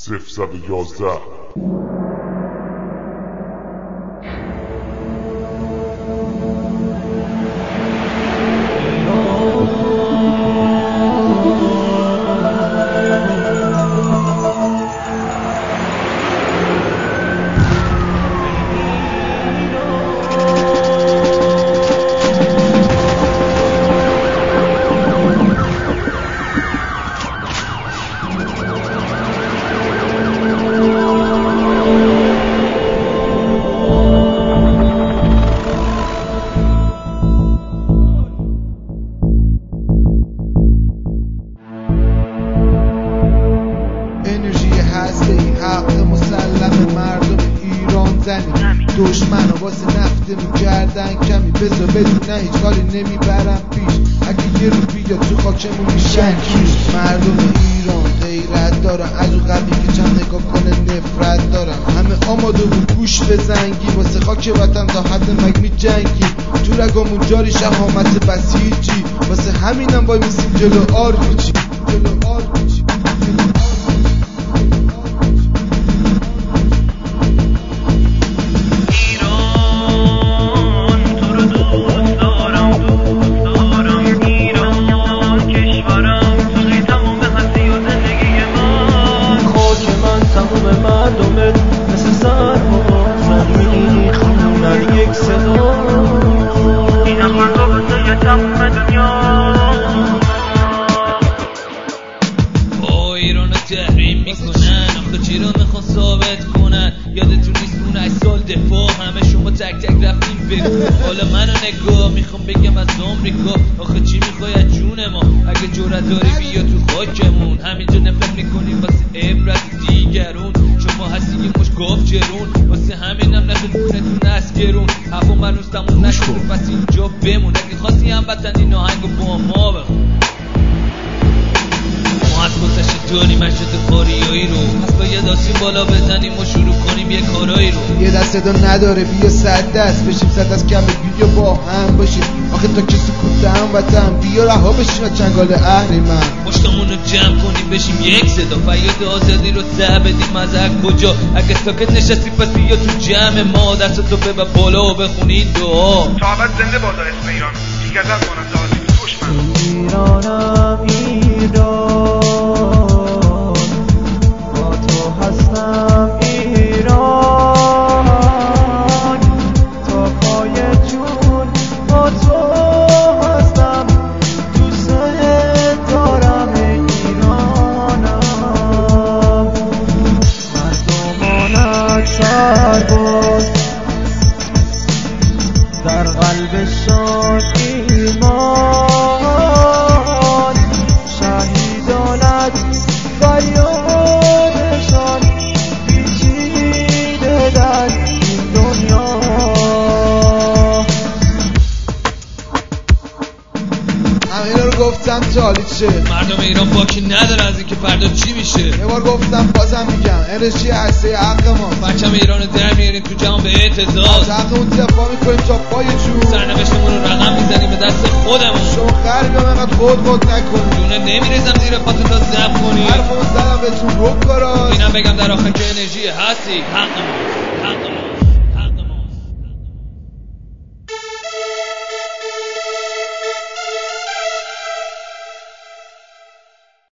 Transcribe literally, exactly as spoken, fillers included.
صفر صد و یازده. حق مسلم مردم ایران زنی دشمن ها واسه نفت میکردن کمی بذار بدون هیچ کاری نمیبرم پیش اگه یه رو بیاد تو خاکمون میشن کیش مردم ایران غیرت دارن از اون قبلی که چند نگاه کنه نفرت دارن همه آماده بود گوش به زنگی واسه خاک وطن تا حد مگ میجنگی تو رگامون جاری شهامت بسیجی واسه همینم وای میسیم جلو آرمیچی جلو آرمیچی تحریم میکنن آخه چی رو میخوان ثابت کنن یادتون نیست اون هشت سال دفاع همه شما تک تک رفتیم بگو حالا منو نگاه میخوام بگم از آمریکا آخه چی میخوای از جون ما اگه جرأت داری بیا تو خاکمون همینجا نفرت میکنیم واسه عبرت دیگرون شما هستی یه مش گاف جرون واسه همینم نشد خونتون از گرون هوا منوز تموم نشد پس اینجا بمون اگه خواستی هم وطن این آهنگو با ما بخون ما از گذشته داریم اشتت خاریایی رو پس باید آسیم بالا بزنیم و شروع کنیم یه کارایی رو یه دست دا نداره بیا صد دست بشیم صد دست کمه بیا با هم باشیم آخه تا که سکوت هم وطن بیا رها بشیم از چنگال اهریمن مشتمون رو جمع کنیم بشیم یک صدا فریاد آزادی رو ته بدیم از هر کجا اگه ساکت نشستی پس بیا تو جمع ما دست تو ببر بالا و بخونی دعا تا ابد زنده بادا اسم ایران دیگه از مانند آزادی دشمن ایرانم ایران با تو هستم ایران تا پای جون با تو هستم دوست دارم ایرانم مردمانت سرباز در قلبشان ایمان گفتم جالی چه مردم ایران باکی نداره از اینکه فردا چی میشه یه بار گفتم بازم میگم انرژی هسته حق ما پرچم ایران رو در میاریم تو جهان به اعتزاز از حقمون دفاع میکنیم تا پای جون سرنوشتمون رو رقم میزنیم به دست خودمون شما غریبه انقدر خود خود نکنیم دونه نمیریزم زیر پاتو تا ضبط کنی حرفمو زدم بهتون رو کارا اینم بگم در آخر که انرژی هستی حقمون